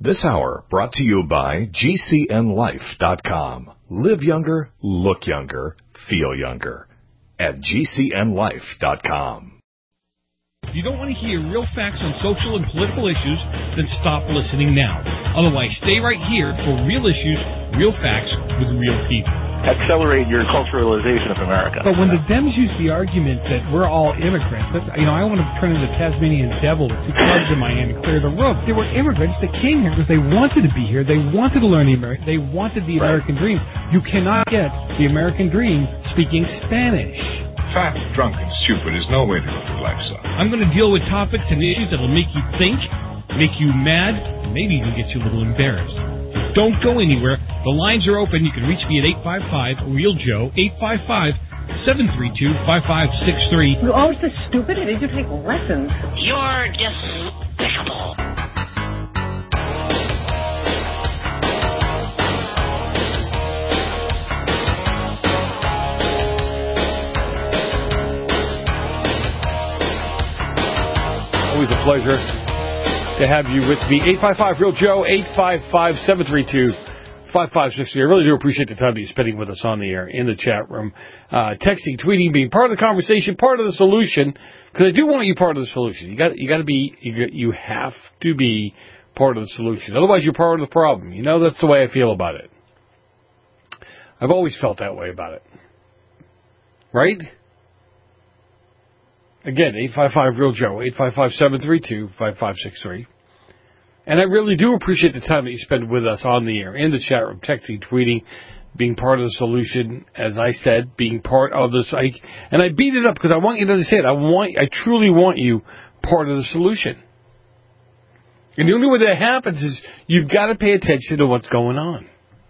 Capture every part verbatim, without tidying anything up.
This hour brought to you by G C N life dot com. Live younger, look younger, feel younger. At G C N life dot com. If you don't want to hear real facts on social and political issues, then stop listening now. Otherwise, stay right here for real issues, real facts with real people. Accelerate your culturalization of America. But when the Dems use the argument that we're all immigrants, that's, you know, I want to turn into the Tasmanian devil with two clubs in my hand and clear the room. There were immigrants that came here because they wanted to be here. They wanted to learn the American. They wanted the Right. American dream. You cannot get the American dream speaking Spanish. Fat, drunk, and stupid is no way to go through life, son. I'm going to deal with topics and issues that will make you think, make you mad, and maybe even get you a little embarrassed. Don't go anywhere. The lines are open. You can reach me at eight five five, real Joe, eight five five, seven three two, five five six three. You're always so stupid. Did you take lessons? You're despicable. Always a pleasure to have you with me. eight five five, real Joe, eight five five, seven three two, five five six three. I really do appreciate the time that you're spending with us on the air, in the chat room, uh, texting, tweeting, being part of the conversation, part of the solution, because I do want you part of the solution. You got, you got to be, you, you have to be part of the solution. Otherwise, you're part of the problem. You know, that's the way I feel about it. I've always felt that way about it. Right? Again, eight five five, real Joe, eight five five, seven three two, five five six three. And I really do appreciate the time that you spend with us on the air, in the chat room, texting, tweeting, being part of the solution, as I said, being part of this. I, and I beat it up because I want you to understand. I want, I truly want you part of the solution. And the only way that happens is you've got to pay attention to what's going on.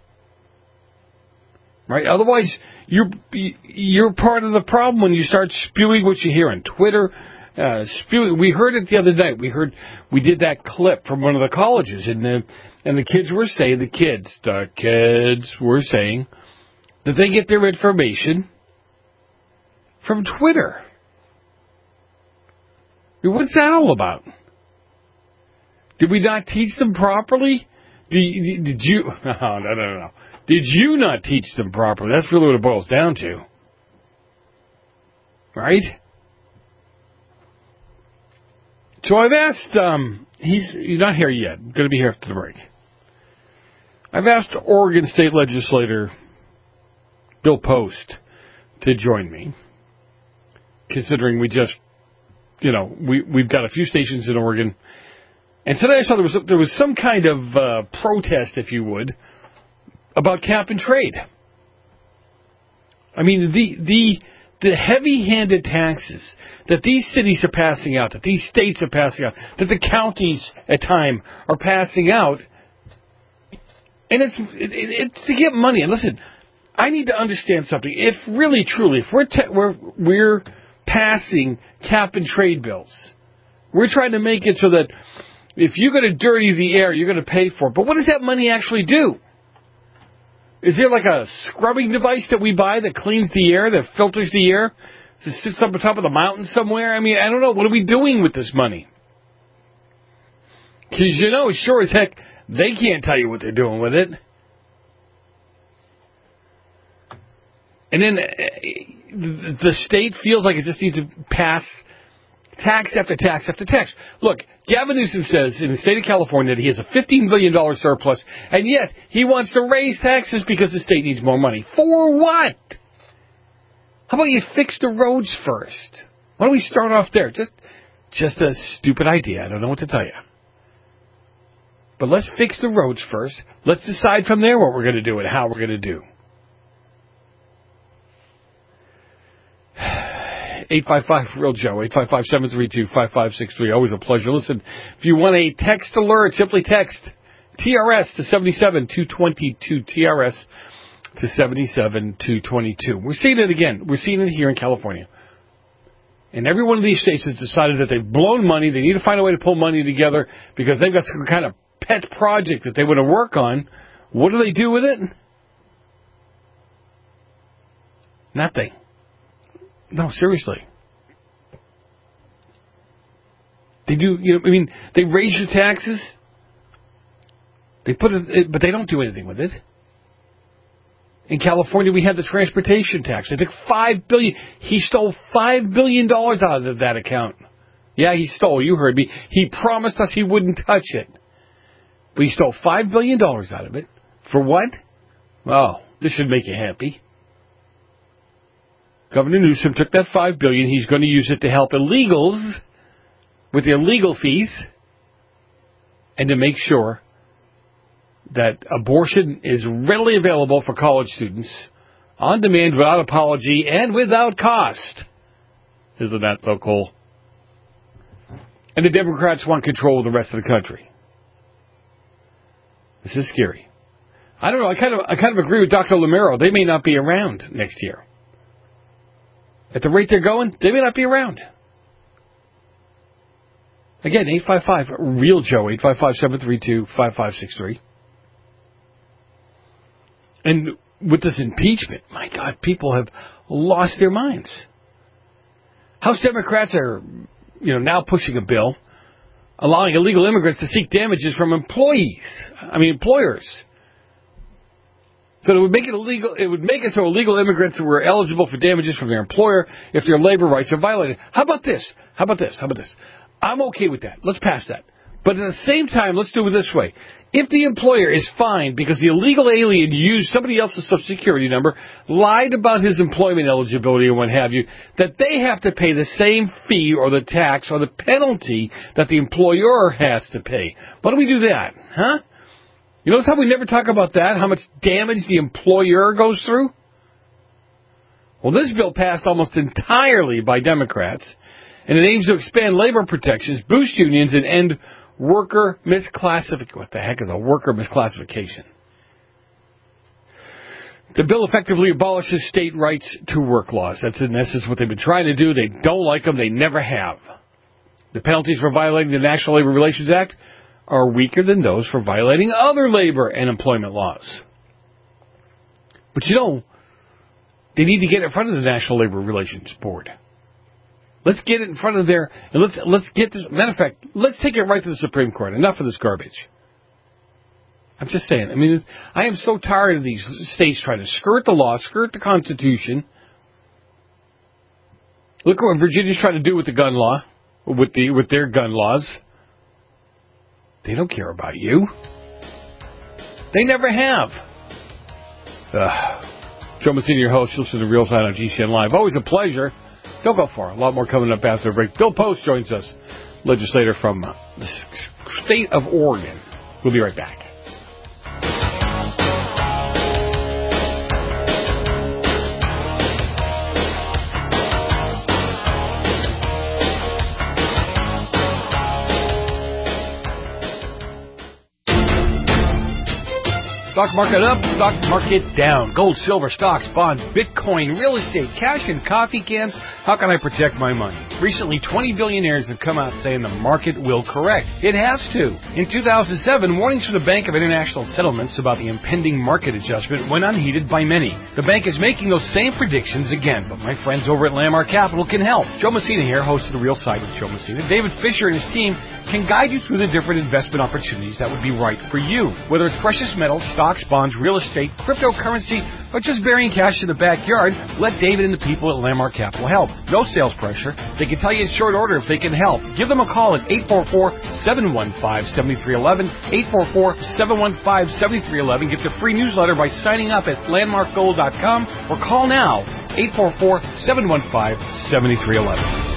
Right? Otherwise, you're you're part of the problem when you start spewing what you hear on Twitter. Uh, spewing. We heard it the other night. We heard we did that clip from one of the colleges, and the and the kids were saying the kids the kids were saying that they get their information from Twitter. I mean, what's that all about? Did we not teach them properly? Did, did you? No, no, no, no. Did you not teach them properly? That's really what it boils down to. Right? So I've asked, um, he's, he's not here yet. Going to be here after the break. I've asked Oregon State Legislator Bill Post to join me, considering we just, you know, we, we've got a few stations in Oregon. And today I saw there was, there was some kind of uh, protest, if you would, about cap and trade. I mean, the the the heavy-handed taxes that these cities are passing out, that these states are passing out, that the counties at time are passing out, and it's it, it, it's to get money. And listen, I need to understand something. If really, truly, if we're te- we're we're passing cap and trade bills, we're trying to make it so that if you're going to dirty the air, you're going to pay for it. But what does that money actually do? Is there like a scrubbing device that we buy that cleans the air, that filters the air, that sits up on top of the mountain somewhere? I mean, I don't know. What are we doing with this money? Because, you know, sure as heck, they can't tell you what they're doing with it. And then uh, the state feels like it just needs to pass tax after tax after tax. Look, Gavin Newsom says in the state of California that he has a fifteen billion dollars surplus, and yet he wants to raise taxes because the state needs more money. For what? How about you fix the roads first? Why don't we start off there? Just, just a stupid idea. I don't know what to tell you. But let's fix the roads first. Let's decide from there what we're going to do and how we're going to do. eight five five, real Joe, eight five five, seven three two, five five six three. Always a pleasure. Listen, if you want a text alert, simply text T R S to seven seven two two two, T R S to seven seven two two two. We're seeing it again. We're seeing it here in California. And every one of these states has decided that they've blown money. They need to find a way to pull money together because they've got some kind of pet project that they want to work on. What do they do with it? Nothing. No, seriously. They do, you know, I mean, they raise your taxes. They put it, but they don't do anything with it. In California, we had the transportation tax. They took five billion dollars. He stole five billion dollars out of that account. Yeah, he stole. You heard me. He promised us he wouldn't touch it. But he stole five billion dollars out of it. For what? Oh, this should make you happy. Governor Newsom took that five billion dollars. He's going to use it to help illegals with their legal fees and to make sure that abortion is readily available for college students on demand without apology and without cost. Isn't that so cool? And the Democrats want control of the rest of the country. This is scary. I don't know. I kind of I kind of agree with Doctor Lamero. They may not be around next year. At the rate they're going, they may not be around. Again, eight five five, REAL Joe, eight five five, seven three two, five five six three. And with this impeachment, my God, people have lost their minds. House Democrats are, you know, now pushing a bill allowing illegal immigrants to seek damages from employees. I mean, employers. So it would make it illegal. It would make it so illegal immigrants were eligible for damages from their employer if their labor rights are violated. How about this? How about this? How about this? I'm okay with that. Let's pass that. But at the same time, let's do it this way. If the employer is fined because the illegal alien used somebody else's Social Security number, lied about his employment eligibility or what have you, that they have to pay the same fee or the tax or the penalty that the employer has to pay. Why don't we do that? Huh? You notice how we never talk about that, how much damage the employer goes through? Well, this bill passed almost entirely by Democrats, and it aims to expand labor protections, boost unions, and end worker misclassification. What the heck is a worker misclassification? The bill effectively abolishes state rights to work laws. That's in essence what they've been trying to do. They don't like them. They never have. The penalties for violating the National Labor Relations Act are weaker than those for violating other labor and employment laws. But you know, they need to get in front of the National Labor Relations Board. Let's get it in front of there, and let's let's get this. Matter of fact, let's take it right to the Supreme Court. Enough of this garbage. I'm just saying. I mean, I am so tired of these states trying to skirt the law, skirt the Constitution. Look what Virginia's trying to do with the gun law, with the with their gun laws. They don't care about you. They never have. Ugh. Joe Massini, your host. Listen to Real Side on G C N Live. Always a pleasure. Don't go far. A lot more coming up after the break. Bill Post joins us, legislator from the state of Oregon. We'll be right back. Stock market up, stock market down. Gold, silver, stocks, bonds, Bitcoin, real estate, cash, and coffee cans. How can I protect my money? Recently, twenty billionaires have come out saying the market will correct. It has to. In two thousand seven, warnings from the Bank of International Settlements about the impending market adjustment went unheeded by many. The bank is making those same predictions again, but my friends over at Landmark Capital can help. Joe Messina here, host of The Real Side with Joe Messina. David Fisher and his team can guide you through the different investment opportunities that would be right for you. Whether it's precious metals, stocks, bonds, real estate, cryptocurrency, or just burying cash in the backyard, let David and the people at Landmark Capital help. No sales pressure. They can tell you in short order if they can help. Give them a call at eight four four, seven one five, seven three one one, eight four four, seven one five, seven three one one. Get the free newsletter by signing up at landmark gold dot com or call now, eight four four, seven one five, seven three one one.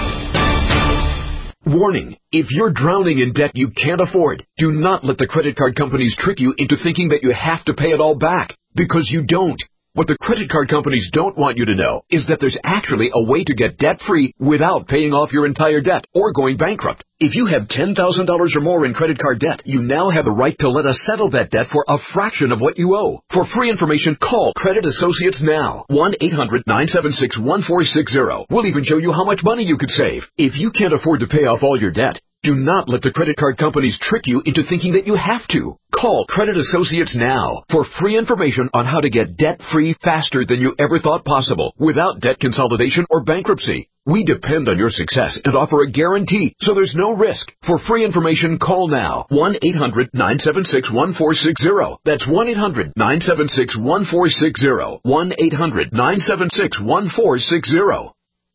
Warning, if you're drowning in debt you can't afford, do not let the credit card companies trick you into thinking that you have to pay it all back, because you don't. What the credit card companies don't want you to know is that there's actually a way to get debt-free without paying off your entire debt or going bankrupt. If you have ten thousand dollars or more in credit card debt, you now have the right to let us settle that debt for a fraction of what you owe. For free information, call Credit Associates now. one eight hundred, nine seven six, one four six zero. We'll even show you how much money you could save. If you can't afford to pay off all your debt, do not let the credit card companies trick you into thinking that you have to. Call Credit Associates now for free information on how to get debt-free faster than you ever thought possible without debt consolidation or bankruptcy. We depend on your success and offer a guarantee, so there's no risk. For free information, call now. one eight hundred nine seven six one four six zero. That's one eight hundred nine seven six one four six zero. one eight hundred nine seven six one four six zero.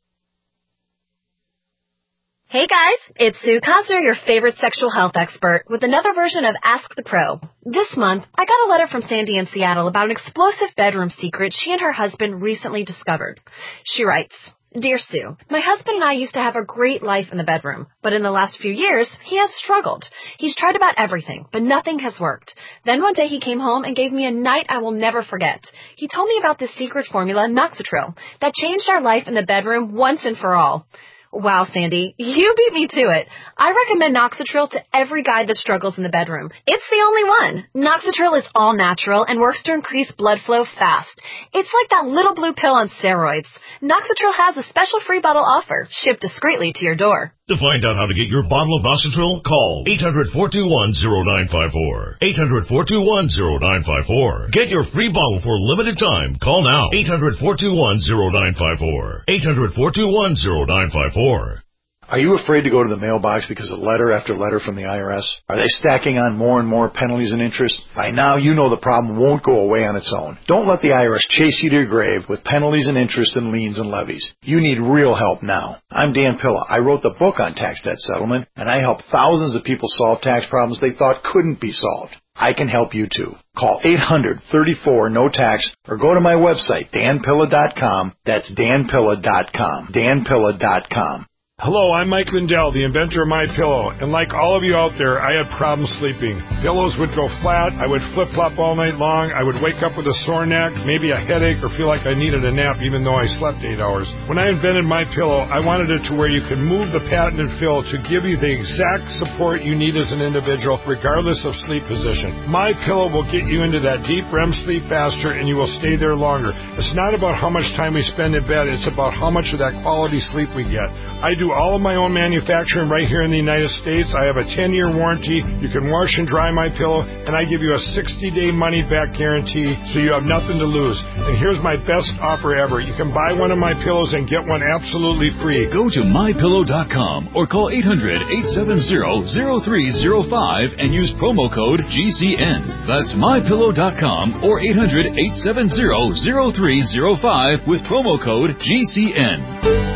Hey guys, it's Sue Cosner, your favorite sexual health expert, with another version of Ask the Pro. This month, I got a letter from Sandy in Seattle about an explosive bedroom secret she and her husband recently discovered. She writes, Dear Sue, my husband and I used to have a great life in the bedroom, but in the last few years, he has struggled. He's tried about everything, but nothing has worked. Then one day he came home and gave me a night I will never forget. He told me about this secret formula, Noxitril, that changed our life in the bedroom once and for all. Wow, Sandy, you beat me to it. I recommend Noxitril to every guy that struggles in the bedroom. It's the only one. Noxitril is all natural and works to increase blood flow fast. It's like that little blue pill on steroids. Noxitril has a special free bottle offer, shipped discreetly to your door. To find out how to get your bottle of Noxitril, call eight hundred, four two one, zero nine five four. eight hundred, four two one, zero nine five four. Get your free bottle for a limited time. Call now. eight hundred, four two one, zero nine five four. eight hundred, four two one, zero nine five four. Are you afraid to go to the mailbox because of letter after letter from the I R S? Are they stacking on more and more penalties and interest? By now, you know the problem won't go away on its own. Don't let the I R S chase you to your grave with penalties and interest and liens and levies. You need real help now. I'm Dan Pilla. I wrote the book on tax debt settlement, and I help thousands of people solve tax problems they thought couldn't be solved. I can help you too. Call eight hundred, thirty-four, no tax or go to my website, dan pilla dot com. That's dan pilla dot com. dan pilla dot com. Hello, I'm Mike Lindell, the inventor of MyPillow, and like all of you out there, I had problems sleeping. Pillows would go flat, I would flip-flop all night long, I would wake up with a sore neck, maybe a headache, or feel like I needed a nap even though I slept eight hours. When I invented MyPillow, I wanted it to where you could move the patented fill to give you the exact support you need as an individual, regardless of sleep position. MyPillow will get you into that deep R E M sleep faster, and you will stay there longer. It's not about how much time we spend in bed, it's about how much of that quality sleep we get. I do all of my own manufacturing right here in the United States. I have a ten-year warranty. You can wash and dry my pillow, and I give you a sixty-day money-back guarantee, so you have nothing to lose. And here's my best offer ever. You can buy one of my pillows and get one absolutely free. Go to my pillow dot com or call eight hundred, eight seven zero, zero three zero five and use promo code G C N. That's my pillow dot com or eight hundred, eight seven zero, zero three zero five with promo code G C N.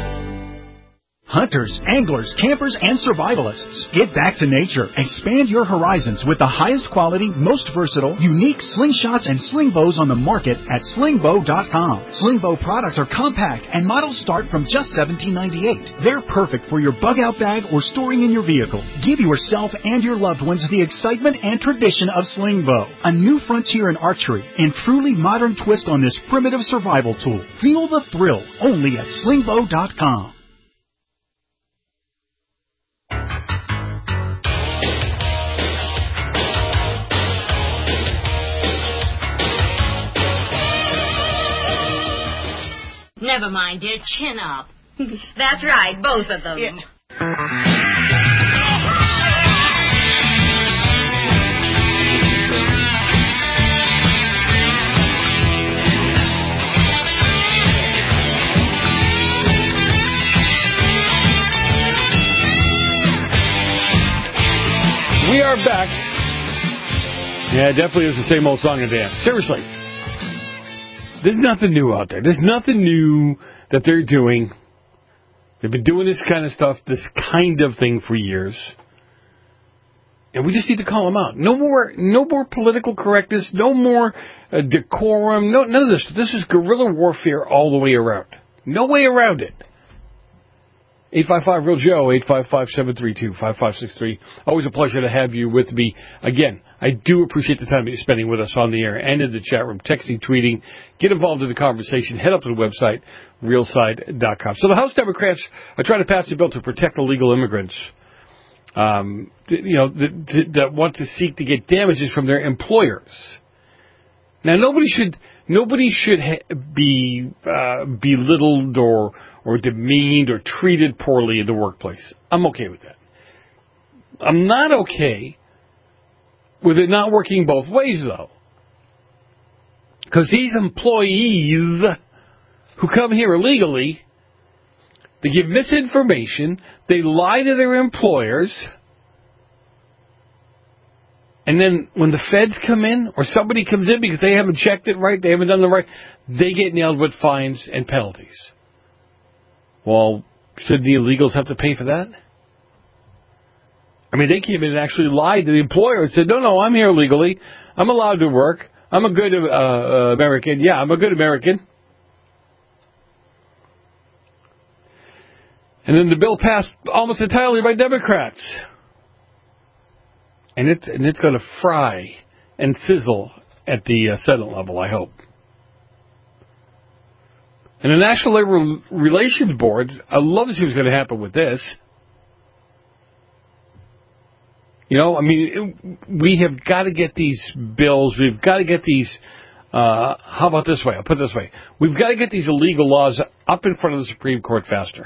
Hunters, anglers, campers, and survivalists. Get back to nature. Expand your horizons with the highest quality, most versatile, unique slingshots and sling bows on the market at sling bow dot com. Sling bow products are compact and models start from just seventeen ninety-eight. They're perfect for your bug out bag or storing in your vehicle. Give yourself and your loved ones the excitement and tradition of sling bow. A new frontier in archery and truly modern twist on this primitive survival tool. Feel the thrill only at sling bow dot com. Never mind, dear. Chin up. That's right, both of them. Yeah. We are back. Yeah, it definitely is the same old song and dance. Seriously. There's nothing new out there. There's nothing new that they're doing. They've been doing this kind of stuff, this kind of thing for years. And we just need to call them out. No more no more political correctness, no more uh, decorum, no, none of this. This is guerrilla warfare all the way around. No way around it. eight five five, real Joe, eight five five, seven three two, five five six three. Always a pleasure to have you with me. Again, I do appreciate the time that you're spending with us on the air and in the chat room, texting, tweeting. Get involved in the conversation. Head up to the website, real side dot com. So the House Democrats are trying to pass a bill to protect illegal immigrants, um, you know, that, that want to seek to get damages from their employers. Now, nobody should nobody should ha- be uh, belittled or or demeaned or treated poorly in the workplace. I'm okay with that. I'm not okay with it not working both ways, though. Because these employees who come here illegally, They give misinformation. They lie to their employers. And then when the feds come in or somebody comes in because they haven't checked it right, they haven't done the right, they get nailed with fines and penalties. Well, shouldn't the illegals have to pay for that? I mean, they came in and actually lied to the employer and said, no, no, I'm here legally. I'm allowed to work. I'm a good uh, uh, American. Yeah, I'm a good American. And then the bill passed almost entirely by Democrats. And it's, and it's going to fry and sizzle at the uh, Senate level, I hope. And the National Labor Relations Board, I'd love to see what's going to happen with this. You know, I mean, it, we have got to get these bills. We've got to get these, uh, how about this way? I'll put it this way. We've got to get these illegal laws up in front of the Supreme Court faster.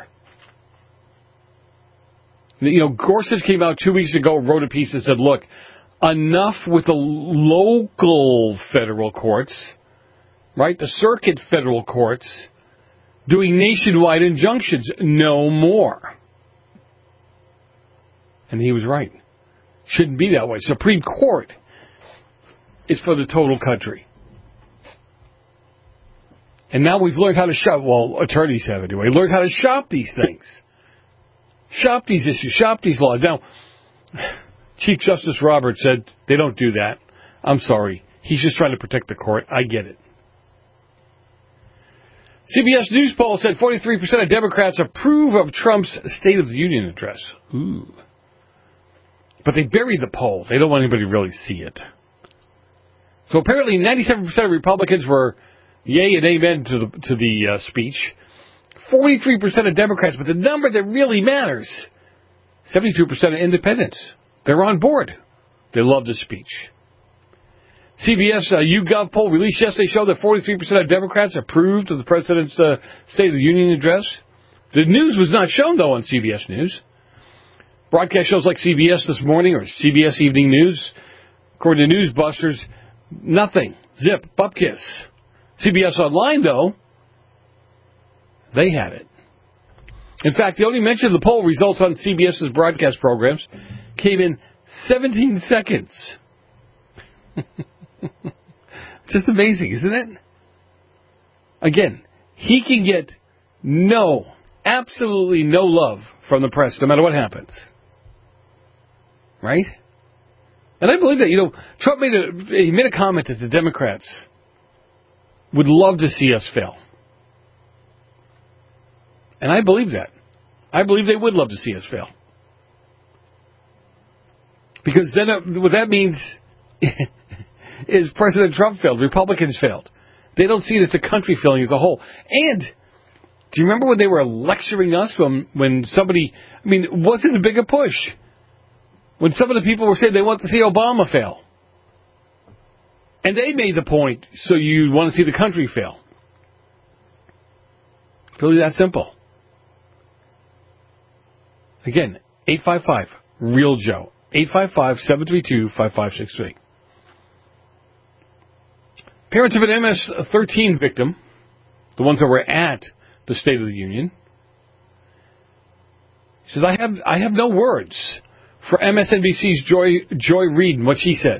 You know, Gorsuch came out two weeks ago, wrote a piece that said, look, enough with the local federal courts, right, the circuit federal courts, doing nationwide injunctions. No more. And he was right. Shouldn't be that way. Supreme Court is for the total country. And now we've learned how to shop. Well, attorneys have anyway. Learned how to shop these things. Shop these issues. Shop these laws. Now, Chief Justice Roberts said they don't do that. I'm sorry. He's just trying to protect the court. I get it. C B S News poll said forty-three percent of Democrats approve of Trump's State of the Union address. Ooh. But they buried the poll. They don't want anybody to really see it. So apparently ninety-seven percent of Republicans were yay and amen to the, to the uh, speech. forty-three percent of Democrats, but the number that really matters, seventy-two percent of independents. They're on board. They love the speech. C B S uh, YouGov poll released yesterday showed that forty-three percent of Democrats approved of the president's uh, State of the Union address. The news was not shown, though, on C B S News. Broadcast shows like C B S This Morning or C B S Evening News, according to Newsbusters, nothing. Zip, bupkiss. C B S Online, though, they had it. In fact, the only mention of the poll results on CBS's broadcast programs came in seventeen seconds. Just amazing, isn't it? Again, he can get no, absolutely no love from the press, no matter what happens. Right? And I believe that. You know, Trump made a, he made a comment that the Democrats would love to see us fail. And I believe that. I believe they would love to see us fail. Because then it, what that means is President Trump failed. Republicans failed. They don't see it as the country failing as a whole. And do you remember when they were lecturing us when, when somebody, I mean, wasn't a big a push? When some of the people were saying they want to see Obama fail. And they made the point, so you want to see the country fail. It's really that simple. Again, eight five five, REAL Joe. eight five five, seven three two, five five six three. Parents of an M S thirteen victim, the ones that were at the State of the Union, says, I have I have no words for M S N B C's Joy, Joy Reid and what she said.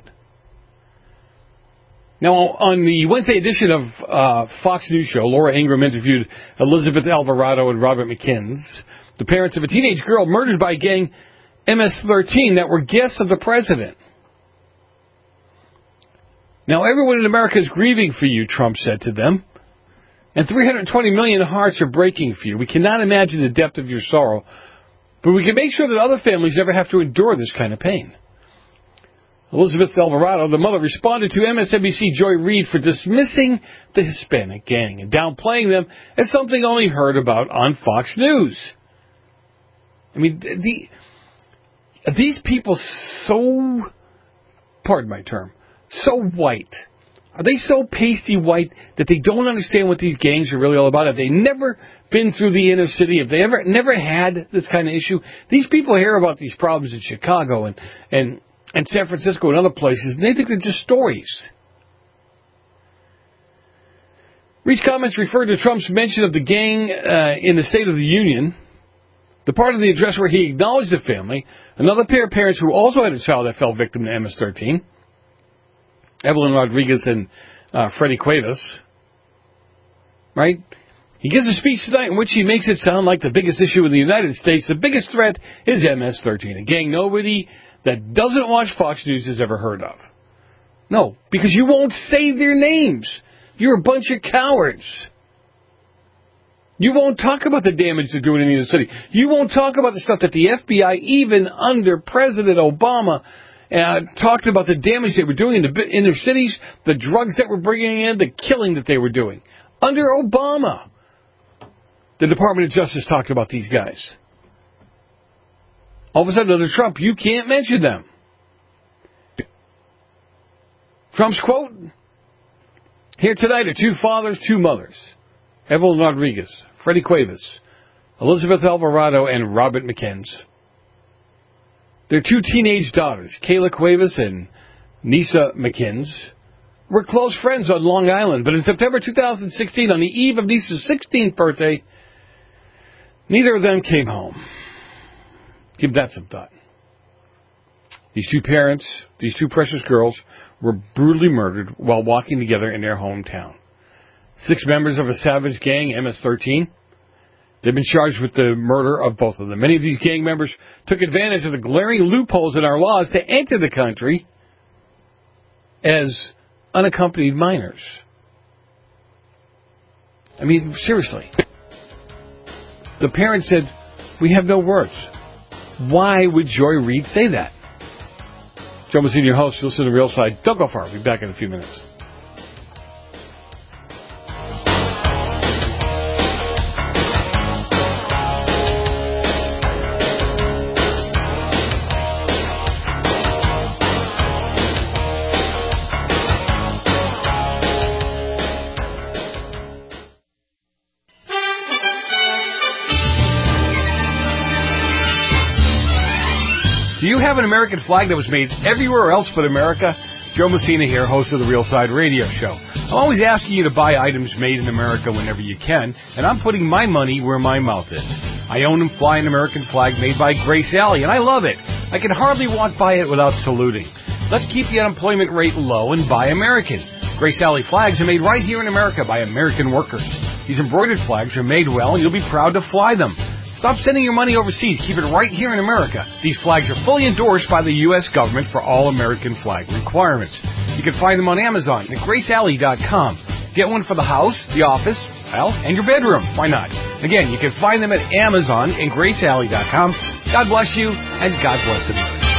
Now, on the Wednesday edition of uh, Fox News show, Laura Ingraham interviewed Elizabeth Alvarado and Robert McKinns, the parents of a teenage girl murdered by gang M S thirteen that were guests of the president. Now, everyone in America is grieving for you, Trump said to them, and three hundred twenty million hearts are breaking for you. We cannot imagine the depth of your sorrow, but we can make sure that other families never have to endure this kind of pain. Elizabeth Alvarado, the mother, responded to M S N B C Joy Reid for dismissing the Hispanic gang and downplaying them as something only heard about on Fox News. I mean, the, these people so, pardon my term, so white. Are they so pasty white that they don't understand what these gangs are really all about? Have they never been through the inner city? Have they ever never had this kind of issue? These people hear about these problems in Chicago and, and, and San Francisco and other places, and they think they're just stories. Reid's comments referred to Trump's mention of the gang uh, in the State of the Union. The part of the address where he acknowledged the family, another pair of parents who also had a child that fell victim to M S thirteen, Evelyn Rodriguez and uh, Freddie Cuevas, right? He gives a speech tonight in which he makes it sound like the biggest issue in the United States, the biggest threat is M S thirteen, a gang nobody that doesn't watch Fox News has ever heard of. No, because you won't say their names. You're a bunch of cowards. You won't talk about the damage they're doing in the city. You won't talk about the stuff that the F B I, even under President Obama, uh, talked about the damage they were doing in the inner cities, the drugs that were bringing in, the killing that they were doing. Under Obama, the Department of Justice talked about these guys. All of a sudden, under Trump, you can't mention them. Trump's quote, here tonight are two fathers, two mothers. Evelyn Rodriguez, Freddie Cuevas, Elizabeth Alvarado, and Robert McKenzie. Their two teenage daughters, Kayla Cuevas and Nisa McKenzie, were close friends on Long Island, but in September two thousand sixteen, on the eve of Nisa's sixteenth birthday, neither of them came home. Give that some thought. These two parents, these two precious girls, were brutally murdered while walking together in their hometown. Six members of a savage gang, M S thirteen, they've been charged with the murder of both of them. Many of these gang members took advantage of the glaring loopholes in our laws to enter the country as unaccompanied minors. I mean, seriously. The parents said, we have no words. Why would Joy Reid say that? Joe Messina, your host. You'll listen to The Real Side. Don't go far. We'll be back in a few minutes. Do you have an American flag that was made everywhere else but America? Joe Messina here, host of the Real Side Radio Show. I'm always asking you to buy items made in America whenever you can, and I'm putting my money where my mouth is. I own and fly an American flag made by Grace Alley, and I love it. I can hardly walk by it without saluting. Let's keep the unemployment rate low and buy American. Grace Alley flags are made right here in America by American workers. These embroidered flags are made well, and you'll be proud to fly them. Stop sending your money overseas. Keep it right here in America. These flags are fully endorsed by the U S government for all American flag requirements. You can find them on Amazon at grace alley dot com. Get one for the house, the office, well, and your bedroom. Why not? Again, you can find them at Amazon and grace alley dot com. God bless you, and God bless America.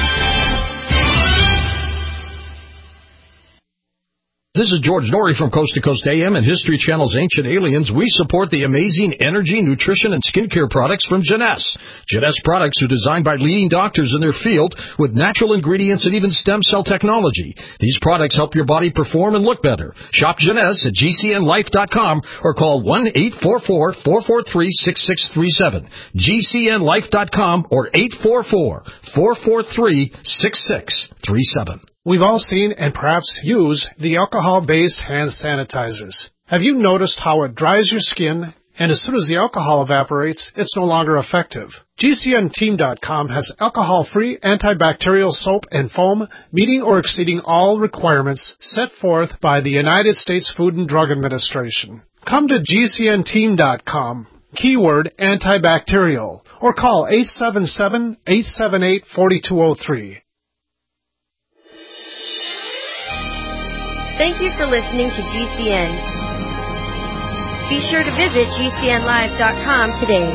This is George Norrie from Coast to Coast A M and History Channel's Ancient Aliens. We support the amazing energy, nutrition, and skincare products from Jeunesse. Jeunesse products are designed by leading doctors in their field with natural ingredients and even stem cell technology. These products help your body perform and look better. Shop Jeunesse at G C N life dot com or call one eight four four, four four three, six six three seven. G C N life dot com or eight four four, four four three, six six three seven. We've all seen and perhaps use the alcohol-based hand sanitizers. Have you noticed how it dries your skin, and as soon as the alcohol evaporates, it's no longer effective? G C N team dot com has alcohol-free antibacterial soap and foam meeting or exceeding all requirements set forth by the United States Food and Drug Administration. Come to G C N team dot com, keyword antibacterial, or call eight seven seven, eight seven eight, four two zero three. Thank you for listening to G C N. Be sure to visit G C N live dot com today.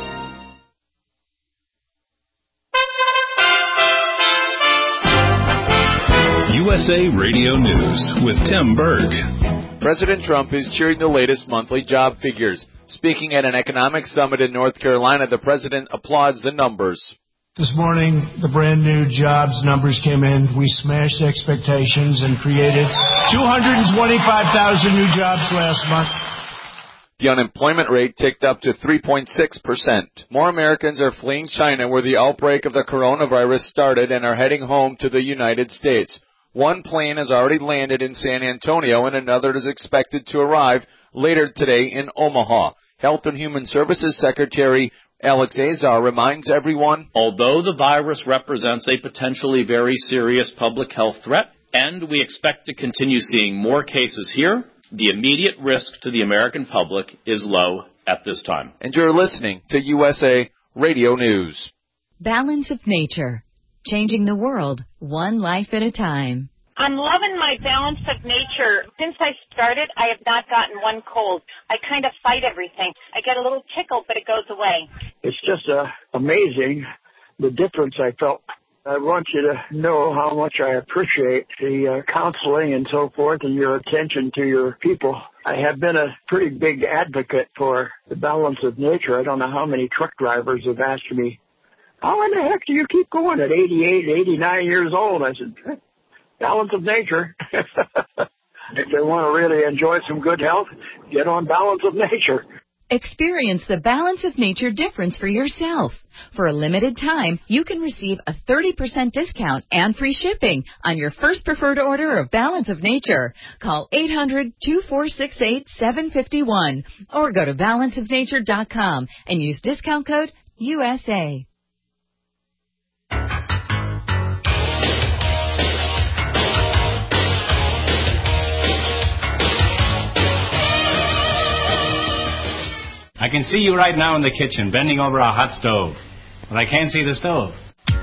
U S A Radio News with Tim Berg. President Trump is cheering the latest monthly job figures. Speaking at an economic summit in North Carolina, the president applauds the numbers. This morning, the brand new jobs numbers came in. We smashed expectations and created two hundred twenty-five thousand new jobs last month. The unemployment rate ticked up to three point six percent. More Americans are fleeing China, where the outbreak of the coronavirus started, and are heading home to the United States. One plane has already landed in San Antonio, and another is expected to arrive later today in Omaha. Health and Human Services Secretary Alex Azar reminds everyone, although the virus represents a potentially very serious public health threat, and we expect to continue seeing more cases here, the immediate risk to the American public is low at this time. And you're listening to U S A Radio News. Balance of Nature, changing the world one life at a time. I'm loving my Balance of Nature. Since I started, I have not gotten one cold. I kind of fight everything. I get a little tickle, but it goes away. It's just uh, amazing the difference I felt. I want you to know how much I appreciate the uh, counseling and so forth and your attention to your people. I have been a pretty big advocate for the Balance of Nature. I don't know how many truck drivers have asked me, how in the heck do you keep going at eighty-eight, eighty-nine years old? I said, Balance of Nature. If they want to really enjoy some good health, get on Balance of Nature. Experience the Balance of Nature difference for yourself. For a limited time, you can receive a thirty percent discount and free shipping on your first preferred order of Balance of Nature. Call eight hundred, two four six eight, seven five one or go to balance of nature dot com and use discount code U S A. I can see you right now in the kitchen, bending over a hot stove. But I can't see the stove.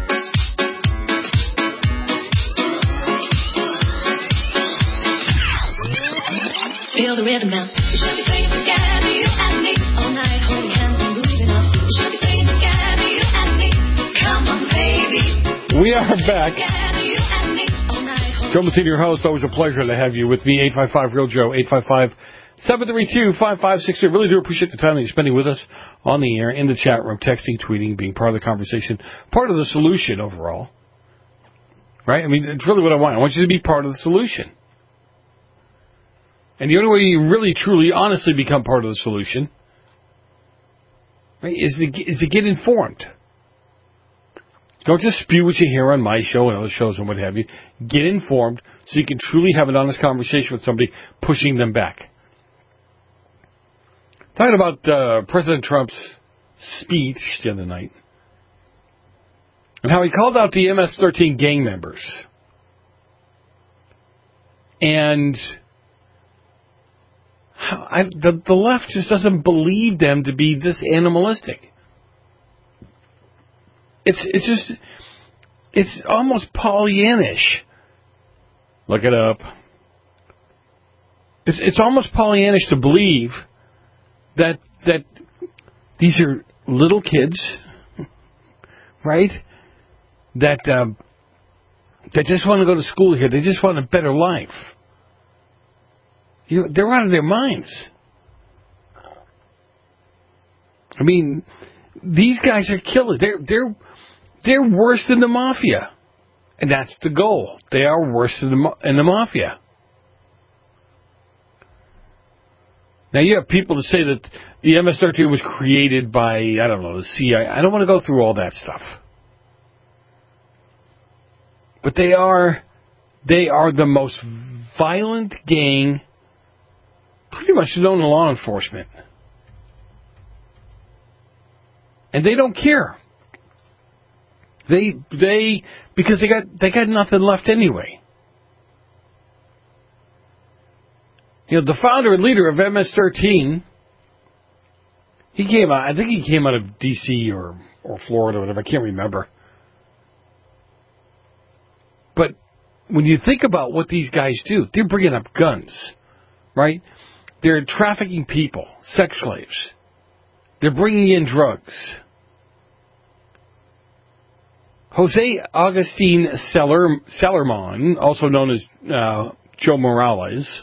Feel the rhythm now. You should be singing together, you and me. All night, holding hands and moving up. You should be singing together, you and me. Come on, baby. We are back. Joe Messina, your host. Always a pleasure to have you with me. eight five five real Joe, eight five five seven three two, five five six two. Really do appreciate the time that you're spending with us on the air, in the chat room, texting, tweeting, being part of the conversation, part of the solution overall. Right? I mean, it's really what I want. I want you to be part of the solution. And the only way you really, truly, honestly become part of the solution, right, is to, is to get informed. Don't just spew what you hear on my show and other shows and what have you. Get informed so you can truly have an honest conversation with somebody pushing them back. Talking about uh, President Trump's speech the other night and how he called out the M S thirteen gang members. And how I, the, the left just doesn't believe them to be this animalistic. It's it's just, it's almost Pollyannish. Look it up. It's it's almost Pollyannish to believe that that these are little kids, right? That um, that just want to go to school here. They just want a better life. You, they're out of their minds. I mean, these guys are killers. They're they're they're worse than the mafia, and that's the goal. They are worse than the than the mafia. Now, you have people that say that the M S thirteen was created by, I don't know, the C I A. I don't want to go through all that stuff. But they are, they are the most violent gang pretty much known in law enforcement. And they don't care. They, they, because they got, they got nothing left anyway. You know, the founder and leader of M S thirteen, he came out, I think he came out of D C or, or Florida or whatever, I can't remember. But when you think about what these guys do, they're bringing up guns, right? They're trafficking people, sex slaves. They're bringing in drugs. Jose Agustin Celer, Celerman, also known as uh, Joe Morales,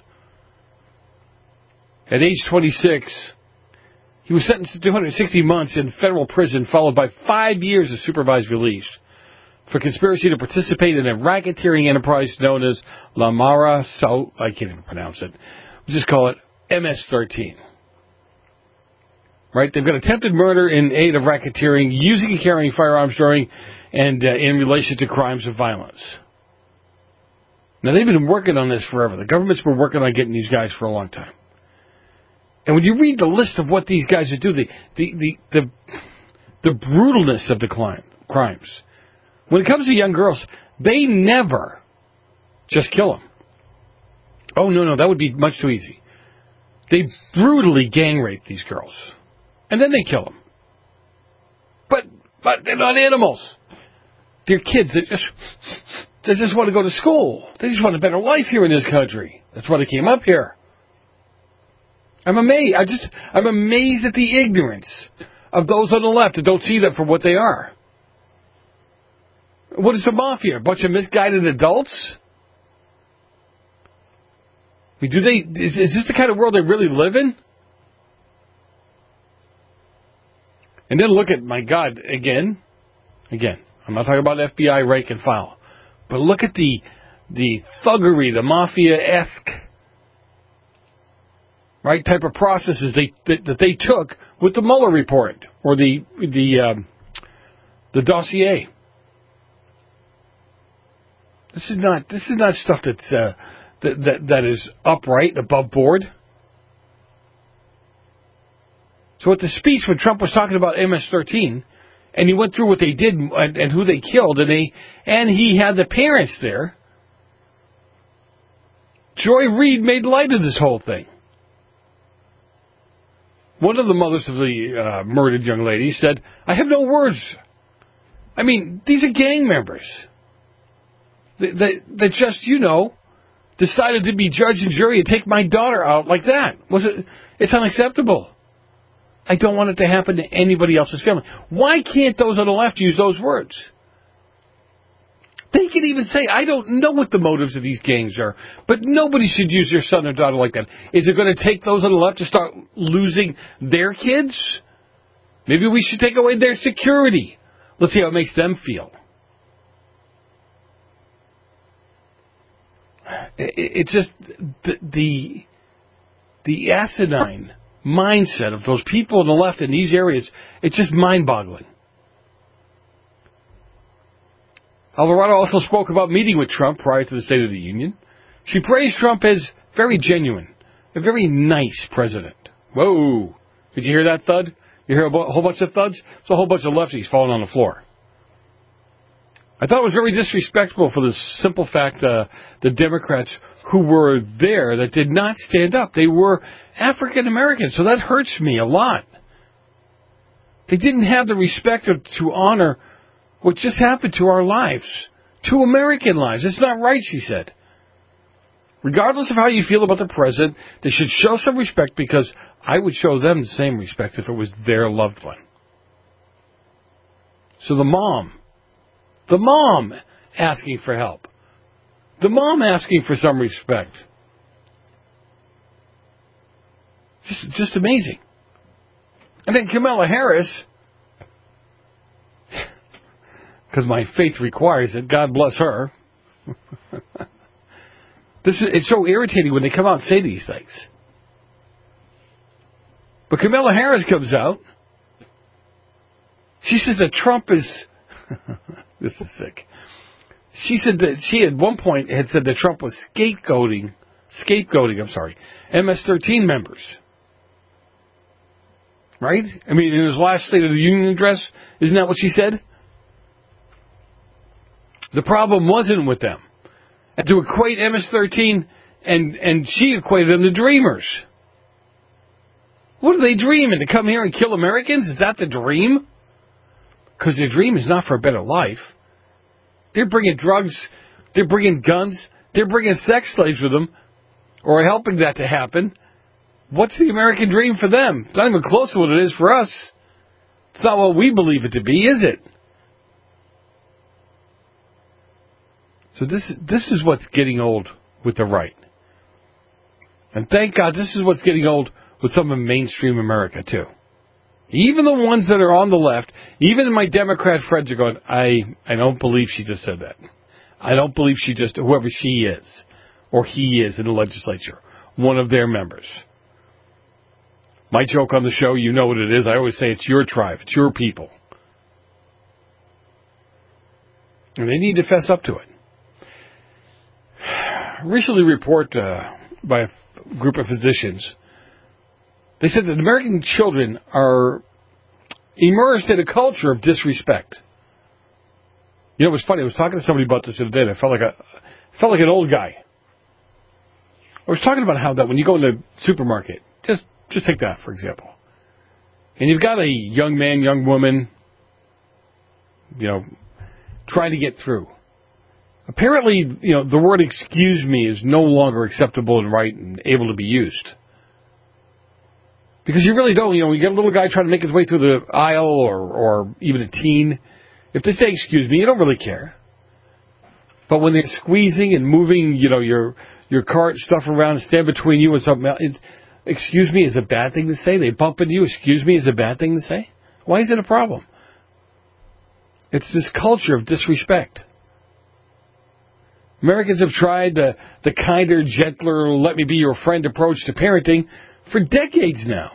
at age twenty-six, he was sentenced to two hundred sixty months in federal prison, followed by five years of supervised release for conspiracy to participate in a racketeering enterprise known as La Mara Sau... I can't even pronounce it. We'll just call it M S thirteen. Right? They've got attempted murder in aid of racketeering, using and carrying firearms during and uh, in relation to crimes of violence. Now, they've been working on this forever. The government's been working on getting these guys for a long time. And when you read the list of what these guys are doing, the, the, the, the, the brutalness of the crime, crimes. When it comes to young girls, they never just kill them. Oh, no, no, that would be much too easy. They brutally gang rape these girls. And then they kill them. But but they're not animals. They're kids that just, they just want to go to school. They just want a better life here in this country. That's why they came up here. I'm amazed. I just, I'm amazed at the ignorance of those on the left that don't see them for what they are. What is the mafia? A bunch of misguided adults? I mean, do they? Is, is this the kind of world they really live in? And then look at, my God, again, again. I'm not talking about F B I rank and file, but look at the the thuggery, the mafia-esque, right, type of processes they that, that they took with the Mueller report or the the um, the dossier. This is not this is not stuff that's uh, that, that that is upright, above board. So at the speech when Trump was talking about M S thirteen, and he went through what they did and, and who they killed, and they and he had the parents there, Joy Reid made light of this whole thing. One of the mothers of the uh, murdered young lady said, "I have no words." I mean, these are gang members that, that, that just, you know, decided to be judge and jury and take my daughter out like that. Was it? It's unacceptable. I don't want it to happen to anybody else's family. Why can't those on the left use those words? They can even say, I don't know what the motives of these gangs are, but nobody should use their son or daughter like that. Is it going to take those on the left to start losing their kids? Maybe we should take away their security. Let's see how it makes them feel. It's just the the, the asinine mindset of those people on the left in these areas. It's just mind-boggling. Alvarado also spoke about meeting with Trump prior to the State of the Union. She praised Trump as very genuine, a very nice president. Whoa. Did you hear that thud? You hear a whole bunch of thuds? It's a whole bunch of lefties falling on the floor. I thought it was very disrespectful for the simple fact uh, the Democrats who were there that did not stand up. They were African Americans, so that hurts me a lot. They didn't have the respect to honor what just happened to our lives, to American lives. It's not right, she said. Regardless of how you feel about the president, they should show some respect, because I would show them the same respect if it was their loved one. So the mom, the mom asking for help, the mom asking for some respect. Just, just amazing. And then Kamala Harris, because my faith requires it, God bless her. This is, it's so irritating when they come out and say these things. But Kamala Harris comes out. She says that Trump is... this is sick. She said that she at one point had said that Trump was scapegoating, scapegoating, I'm sorry, M S thirteen members. Right? I mean, in his last State of the Union address, isn't that what she said? The problem wasn't with them. And to equate M S thirteen, and, and she equated them to dreamers. What are they dreaming? To come here and kill Americans? Is that the dream? Because their dream is not for a better life. They're bringing drugs, they're bringing guns, they're bringing sex slaves with them, or helping that to happen. What's the American dream for them? It's not even close to what it is for us. It's not what we believe it to be, is it? So this, this is what's getting old with the right. And thank God this is what's getting old with some of mainstream America, too. Even the ones that are on the left, even my Democrat friends are going, I, I don't believe she just said that. I don't believe she just, whoever she is, or he is in the legislature, one of their members. My joke on the show, you know what it is. I always say it's your tribe, it's your people. And they need to fess up to it. Recently, report uh, by a group of physicians, they said that American children are immersed in a culture of disrespect. You know, it was funny. I was talking to somebody about this the other day, and I felt like a felt like an old guy. I was talking about how that when you go in the supermarket, just just take that for example, and you've got a young man, young woman, you know, trying to get through. Apparently, you know, the word "excuse me" is no longer acceptable and right and able to be used. Because you really don't, you know, you get a little guy trying to make his way through the aisle or, or even a teen. If they say, excuse me, you don't really care. But when they're squeezing and moving, you know, your your cart stuff around, stand between you and something else, it, excuse me is a bad thing to say. They bump into you, excuse me is a bad thing to say. Why is it a problem? It's this culture of disrespect. Americans have tried the, the kinder, gentler, let me be your friend approach to parenting for decades now.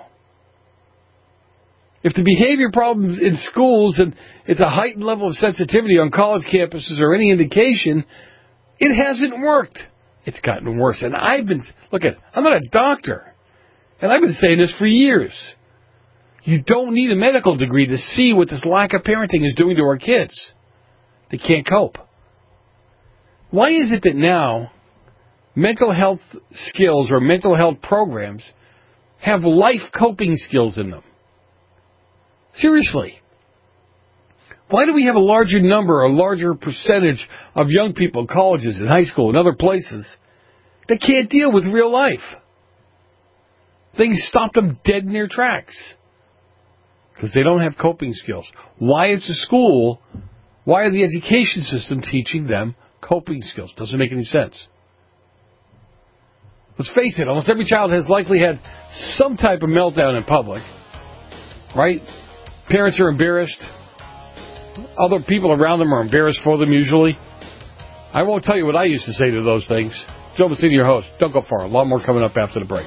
If the behavior problems in schools and it's a heightened level of sensitivity on college campuses are any indication, it hasn't worked. It's gotten worse. And I've been, look at, I'm not a doctor, and I've been saying this for years. You don't need a medical degree to see what this lack of parenting is doing to our kids. They can't cope. Why is it that now mental health skills or mental health programs have life coping skills in them? Seriously. Why do we have a larger number, a larger percentage of young people in colleges and high school and other places that can't deal with real life? Things stop them dead in their tracks because they don't have coping skills. Why is the school, why are the education system teaching them coping skills? Doesn't make any sense. Let's face it, almost every child has likely had some type of meltdown in public, right? Parents are embarrassed. Other people around them are embarrassed for them usually. I won't tell you what I used to say to those things. Joe Messina, your host. Don't go far. A lot more coming up after the break.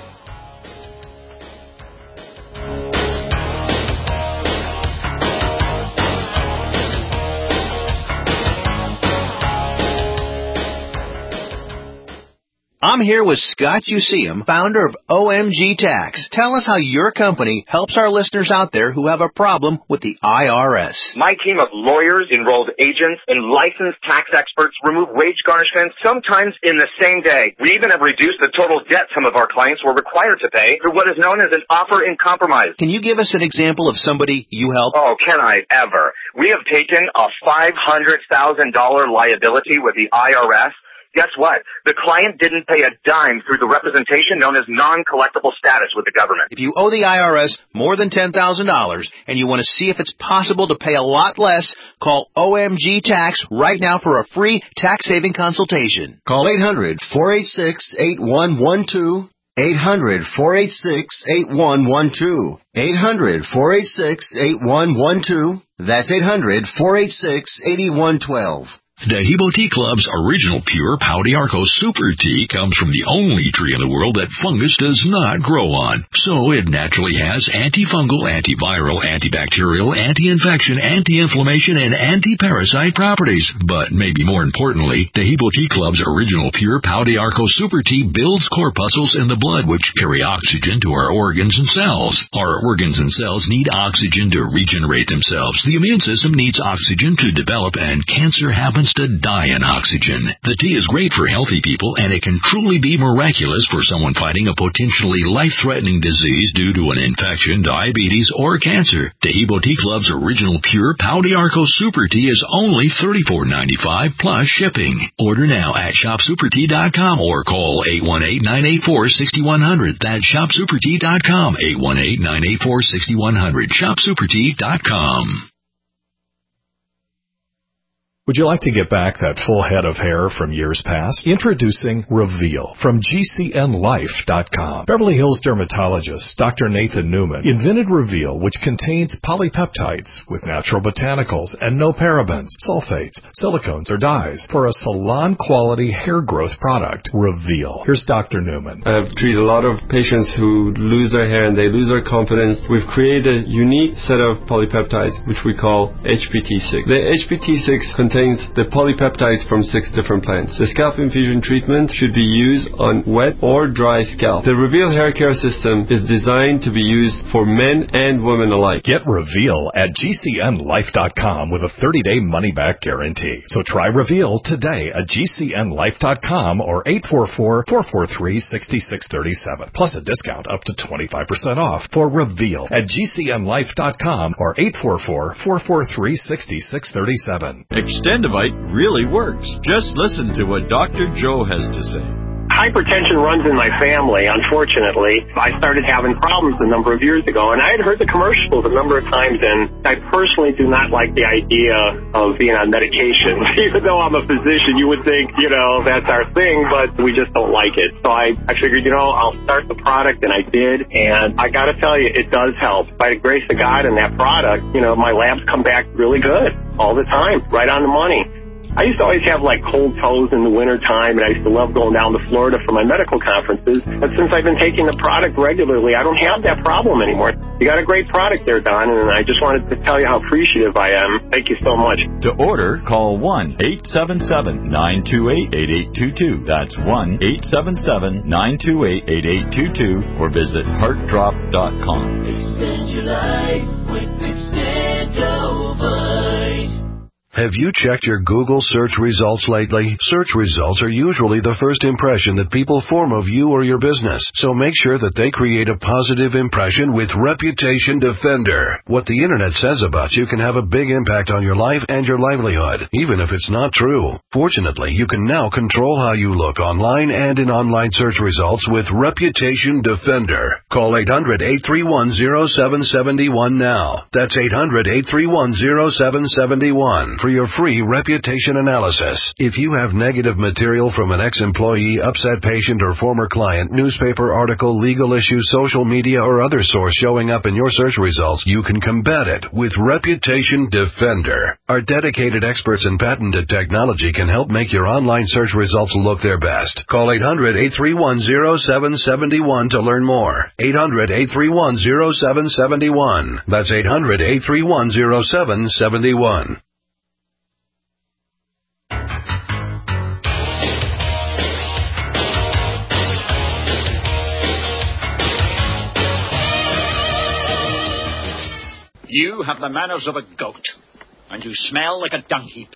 I'm here with Scott Useum, founder of O M G Tax. Tell us how your company helps our listeners out there who have a problem with the I R S. My team of lawyers, enrolled agents, and licensed tax experts remove wage garnishments sometimes in the same day. We even have reduced the total debt some of our clients were required to pay through what is known as an offer in compromise. Can you give us an example of somebody you helped? Oh, can I ever? We have taken a five hundred thousand dollars liability with the I R S. Guess what? The client didn't pay a dime through the representation known as non-collectible status with the government. If you owe the I R S more than ten thousand dollars and you want to see if it's possible to pay a lot less, call O M G Tax right now for a free tax-saving consultation. Call eight hundred, four eight six, eight one one two. eight hundred, four eight six, eight one one two. eight hundred, four eight six, eight one one two. That's eight hundred, four eight six, eight one one two. Dahibo Tea Club's original pure Pau d'Arco Super Tea comes from the only tree in the world that fungus does not grow on. So it naturally has antifungal, antiviral, antibacterial, anti-infection, anti-inflammation, and anti-parasite properties. But maybe more importantly, Dahibo Tea Club's original pure Pau d'Arco Super Tea builds corpuscles in the blood which carry oxygen to our organs and cells. Our organs and cells need oxygen to regenerate themselves. The immune system needs oxygen to develop, and cancer happens to die in oxygen. The tea is great for healthy people, and it can truly be miraculous for someone fighting a potentially life-threatening disease due to an infection, diabetes, or cancer. Dahibo Tea Club's original pure Pau d'Arco Super Tea is only thirty-four ninety-five plus shipping. Order now at shop super tea dot com or call eight one eight, nine eight four, six one zero zero. That's shop super tea dot com, eight one eight, nine eight four, six one zero zero, shop super tea dot com. Would you like to get back that full head of hair from years past? Introducing Reveal from G C N life dot com. Beverly Hills dermatologist Doctor Nathan Newman invented Reveal, which contains polypeptides with natural botanicals and no parabens, sulfates, silicones, or dyes for a salon-quality hair growth product. Reveal. Here's Doctor Newman. I've treated a lot of patients who lose their hair and they lose their confidence. We've created a unique set of polypeptides, which we call H P T six. The H P T six contains contains the polypeptides from six different plants. The scalp infusion treatment should be used on wet or dry scalp. The Reveal hair care system is designed to be used for men and women alike. Get Reveal at G C N life dot com with a thirty-day money-back guarantee. So try Reveal today at G C N life dot com or eight four four, four four three, six six three seven. Plus a discount up to twenty-five percent off for Reveal at G C N life dot com or eight four four, four four three, six six three seven. Extendivite really works. Just listen to what Doctor Joe has to say. Hypertension runs in my family, unfortunately. I started having problems a number of years ago, and I had heard the commercials a number of times, and I personally do not like the idea of being on medication. Even though I'm a physician, you would think, you know, that's our thing, but we just don't like it. So I, I figured, you know, I'll start the product, and I did, and I got to tell you, it does help. By the grace of God and that product, you know, my labs come back really good all the time, right on the money. I used to always have like cold toes in the winter time, and I used to love going down to Florida for my medical conferences. But since I've been taking the product regularly, I don't have that problem anymore. You got a great product there, Don, and I just wanted to tell you how appreciative I am. Thank you so much. To order, call one eight seven seven, nine two eight, eight eight two two. That's one eight seven seven, nine two eight, eight eight two two, or visit heart drop dot com. Extend your life with Extendovite. Have you checked your Google search results lately? Search results are usually the first impression that people form of you or your business, so make sure that they create a positive impression with Reputation Defender. What the internet says about you can have a big impact on your life and your livelihood, even if it's not true. Fortunately, you can now control how you look online and in online search results with Reputation Defender. Call eight hundred, eight three one, zero seven seven one now. That's eight hundred, eight three one, zero seven seven one. For your free reputation analysis. If you have negative material from an ex-employee, upset patient, or former client, newspaper article, legal issue, social media, or other source showing up in your search results, you can combat it with Reputation Defender. Our dedicated experts in patented technology can help make your online search results look their best. Call eight hundred, eight three one, zero seven seven one to learn more. eight hundred, eight three one, zero seven seven one. That's eight hundred, eight three one, zero seven seven one. You have the manners of a goat, and you smell like a dung heap.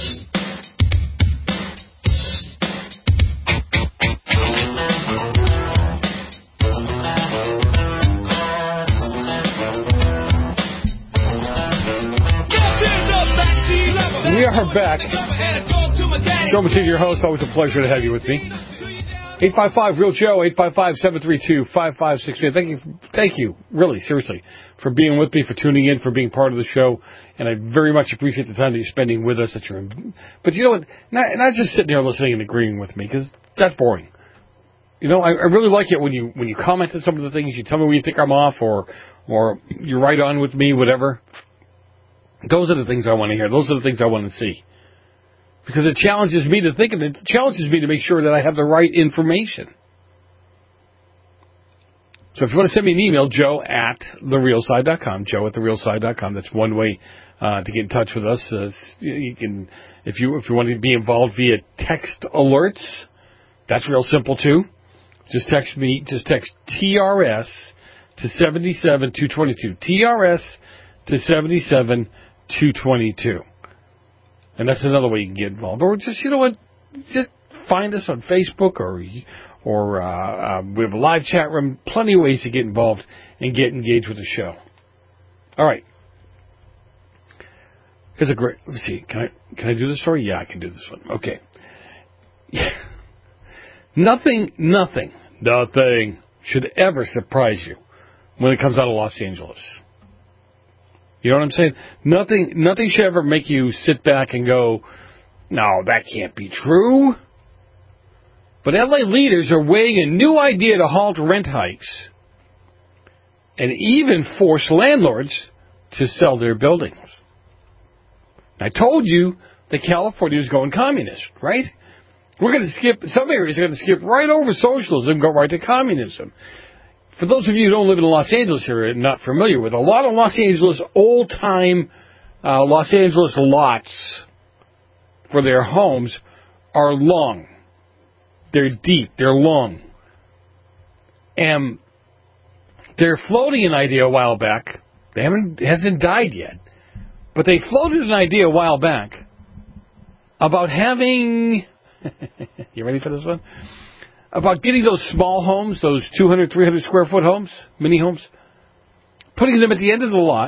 We are back. Joe Matini, your host. Always a pleasure to have you with me. eight five five, real Joe, eight five five, seven three two, five five six three. Thank you, thank you, really, seriously, for being with me, for tuning in, for being part of the show, and I very much appreciate the time that you're spending with us. That you're, in. But you know what? Not, not just sitting there listening and agreeing with me, because that's boring. You know, I, I really like it when you when you comment on some of the things, you tell me where you think I'm off, or or you're right on with me, whatever. Those are the things I want to hear. Those are the things I want to see. Because it challenges me to think, and it challenges me to make sure that I have the right information. So if you want to send me an email, joe at the real side dot com, joe at the real side dot com. That's one way uh, to get in touch with us. Uh, you can, if you if you want to be involved via text alerts, that's real simple too. Just text me, just text T R S to seven seven two two two. T R S to seven seven two two two. And that's another way you can get involved. Or just, you know what, just find us on Facebook, or or uh, uh, we have a live chat room. Plenty of ways to get involved and get engaged with the show. All right. Here's a great, let's see, can I, can I do this story? Yeah, I can do this one. Okay. Yeah. Nothing, nothing, nothing should ever surprise you when it comes out of Los Angeles. You know what I'm saying? Nothing nothing should ever make you sit back and go, no, that can't be true. But L A leaders are weighing a new idea to halt rent hikes and even force landlords to sell their buildings. I told you that California is going communist, right? We're going to skip, some areas are going to skip right over socialism and go right to communism. For those of you who don't live in Los Angeles here and not familiar with, a lot of Los Angeles, old-time uh, Los Angeles lots for their homes are long. They're deep. They're long. And they're floating an idea a while back. They haven't it hasn't died yet. But they floated an idea a while back about having... you ready for this one? About getting those small homes, those two hundred, three hundred square foot homes, mini homes, putting them at the end of the lot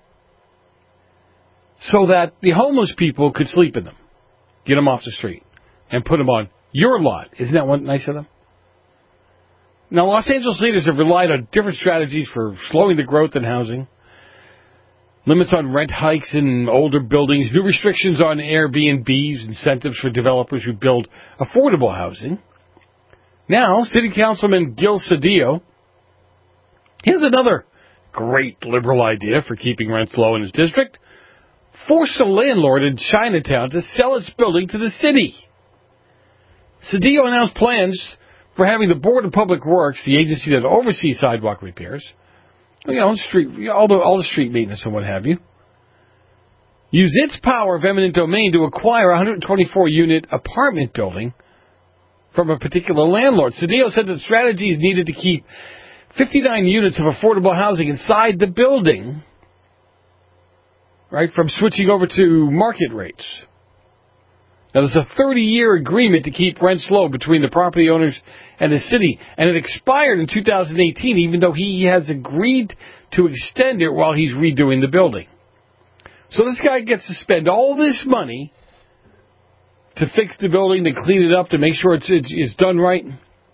so that the homeless people could sleep in them, get them off the street, and put them on your lot. Isn't that one nice of them? Now, Los Angeles leaders have relied on different strategies for slowing the growth in housing. Limits on rent hikes in older buildings, new restrictions on Airbnbs, incentives for developers who build affordable housing. Now, City Councilman Gil Cedillo, he has another great liberal idea for keeping rents low in his district. Force a landlord in Chinatown to sell its building to the city. Cedillo announced plans for having the Board of Public Works, the agency that oversees sidewalk repairs, you know, street, all the all the street maintenance and what have you, use its power of eminent domain to acquire a one hundred twenty-four unit apartment building from a particular landlord. Cedillo said that the strategy is needed to keep fifty-nine units of affordable housing inside the building, right, from switching over to market rates. Now, there's a thirty-year agreement to keep rents low between the property owners and the city, and it expired in two thousand eighteen, even though he has agreed to extend it while he's redoing the building. So this guy gets to spend all this money to fix the building, to clean it up, to make sure it's, it's, it's done right.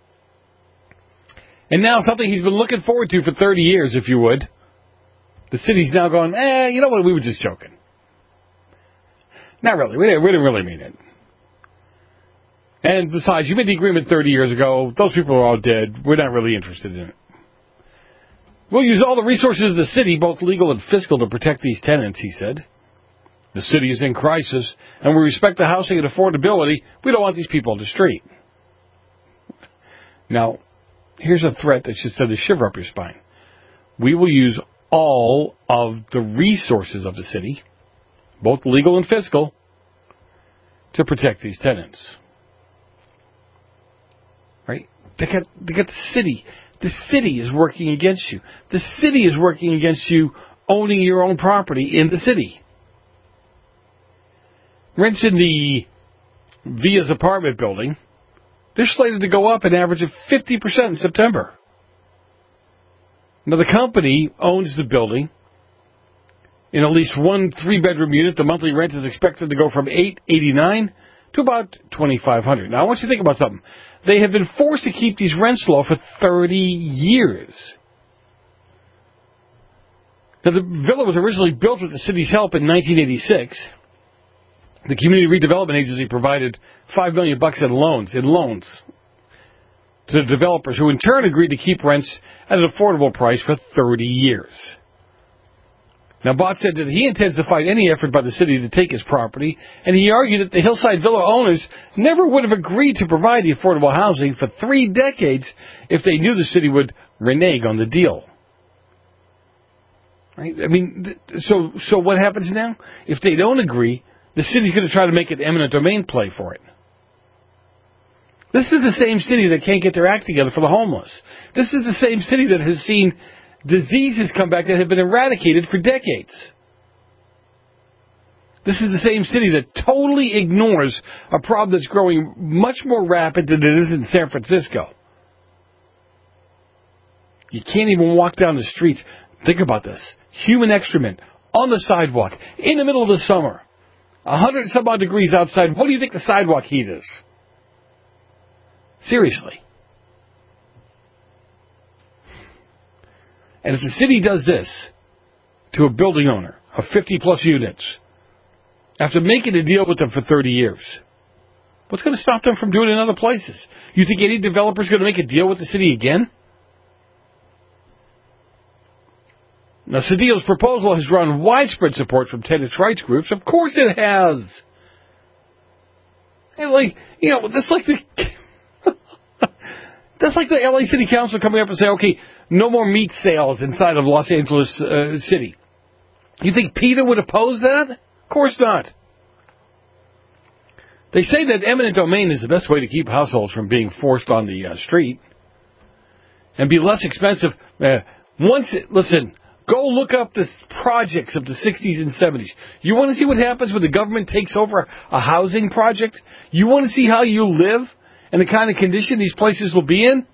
And now something he's been looking forward to for thirty years, if you would. The city's now going, eh, you know what, we were just joking. Not really, we didn't, we didn't really mean it. And besides, you made the agreement thirty years ago. Those people are all dead. We're not really interested in it. We'll use all the resources of the city, both legal and fiscal, to protect these tenants, he said. The city is in crisis, and we respect the housing and affordability. We don't want these people on the street. Now, here's a threat that should send a shiver up your spine. We will use all of the resources of the city, both legal and fiscal, to protect these tenants. Right? They got, they got the city. The city is working against you. The city is working against you owning your own property in the city. Rents in the Via's apartment building, they're slated to go up an average of fifty percent in September. Now, the company owns the building. In at least one three-bedroom unit, the monthly rent is expected to go from eight eighty-nine to about twenty-five hundred. Now, I want you to think about something. They have been forced to keep these rents low for thirty years. Now, the villa was originally built with the city's help in nineteen eighty-six. The Community Redevelopment Agency provided five million bucks in loans, in loans to the developers, who in turn agreed to keep rents at an affordable price for thirty years. Now, Bott said that he intends to fight any effort by the city to take his property, and he argued that the Hillside Villa owners never would have agreed to provide the affordable housing for three decades if they knew the city would renege on the deal. Right? I mean, so so what happens now? If they don't agree, the city's going to try to make an eminent domain play for it. This is the same city that can't get their act together for the homeless. This is the same city that has seen diseases come back that have been eradicated for decades. This is the same city that totally ignores a problem that's growing much more rapid than it is in San Francisco. You can't even walk down the streets. Think about this. Human excrement on the sidewalk in the middle of the summer. A hundred some odd degrees outside. What do you think the sidewalk heat is? Seriously. And if the city does this to a building owner of fifty plus units, after making a deal with them for thirty years, what's going to stop them from doing it in other places? You think any developer is going to make a deal with the city again? Now, Cedillo's proposal has drawn widespread support from tenants' rights groups. Of course it has. And like, you know, that's like the... That's like the L A City Council coming up and saying, okay, no more meat sales inside of Los Angeles uh, City. You think PETA would oppose that? Of course not. They say that eminent domain is the best way to keep households from being forced on the uh, street and be less expensive. Uh, once, it, listen, go look up the projects of the sixties and seventies. You want to see what happens when the government takes over a housing project? You want to see how you live and the kind of condition these places will be in?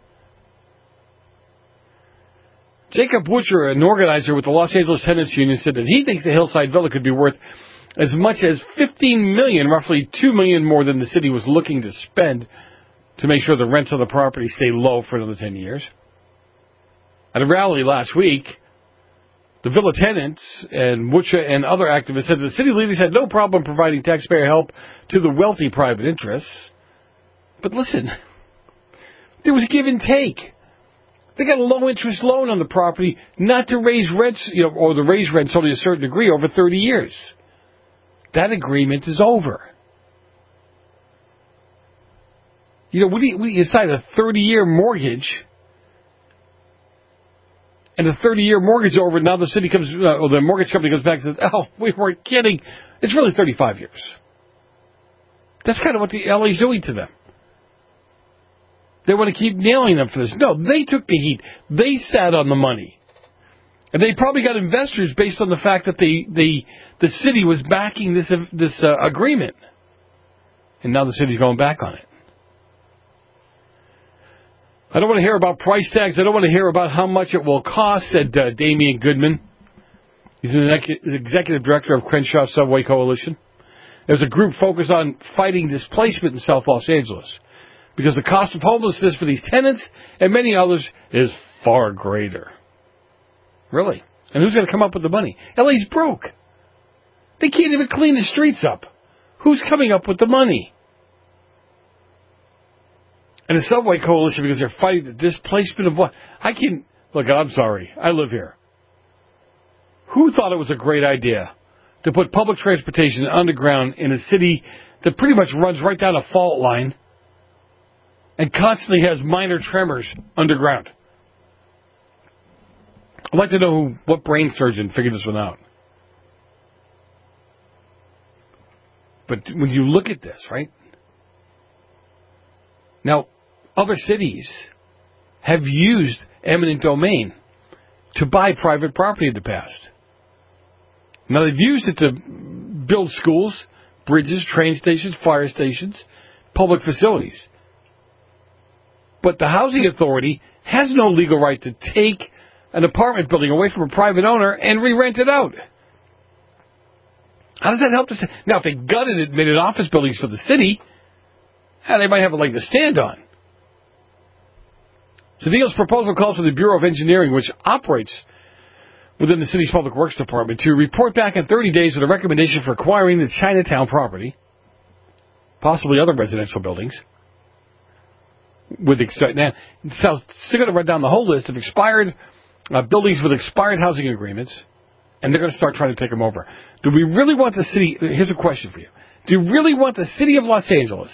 Jacob Butcher, an organizer with the Los Angeles Tenants Union, said that he thinks the Hillside Villa could be worth as much as fifteen million dollars, roughly two million dollars more than the city was looking to spend to make sure the rents on the property stay low for another ten years. At a rally last week, the Villa tenants and Butcher and other activists said the city leaders had no problem providing taxpayer help to the wealthy private interests. But listen, there was give and take. They got a low-interest loan on the property not to raise rents, you know, or to raise rents only a certain degree over thirty years. That agreement is over. You know, when you, when you sign a thirty-year mortgage, and the thirty-year mortgage is over, now the city comes, uh, or the mortgage company comes back and says, "Oh, we weren't kidding. It's really thirty-five years." That's kind of what the L A's doing to them. They want to keep nailing them for this. No, they took the heat. They sat on the money. And they probably got investors based on the fact that the the, the city was backing this, this uh, agreement. And now the city's going back on it. I don't want to hear about price tags. I don't want to hear about how much it will cost, said uh, Damian Goodman. He's an executive director of Crenshaw Subway Coalition. There's a group focused on fighting displacement in South Los Angeles, because the cost of homelessness for these tenants and many others is far greater. Really? And who's going to come up with the money? L A's broke. They can't even clean the streets up. Who's coming up with the money? And the Subway Coalition, because they're fighting the displacement of what? I can look, I'm sorry. I live here. Who thought it was a great idea to put public transportation underground in a city that pretty much runs right down a fault line and constantly has minor tremors underground? I'd like to know who, what brain surgeon figured this one out. But when you look at this, right? Now, other cities have used eminent domain to buy private property in the past. Now, they've used it to build schools, bridges, train stations, fire stations, public facilities. But the housing authority has no legal right to take an apartment building away from a private owner and re-rent it out. How does that help the city? Now, if they gutted and made it office buildings for the city, eh, they might have a leg to stand on. Cedillo's proposal calls for the Bureau of Engineering, which operates within the city's public works department, to report back in thirty days with a recommendation for acquiring the Chinatown property, possibly other residential buildings. With expi- now, so they're going to run down the whole list of expired uh, buildings with expired housing agreements, and they're going to start trying to take them over. Do we really want the city? Here's a question for you: do you really want the city of Los Angeles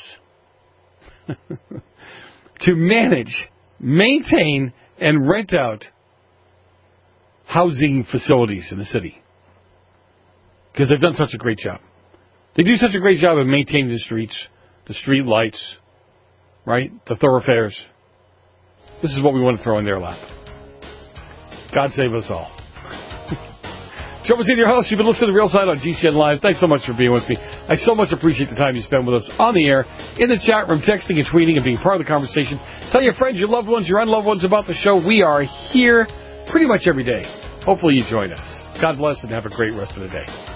to manage, maintain, and rent out housing facilities in the city? Because they've done such a great job. They do such a great job of maintaining the streets, the street lights, right? The thoroughfares. This is what we want to throw in their lap. God save us all. Joe Messina, your host. You've been listening to Real Side on G C N Live. Thanks so much for being with me. I so much appreciate the time you spend with us on the air, in the chat room, texting and tweeting and being part of the conversation. Tell your friends, your loved ones, your unloved ones about the show. We are here pretty much every day. Hopefully you join us. God bless and have a great rest of the day.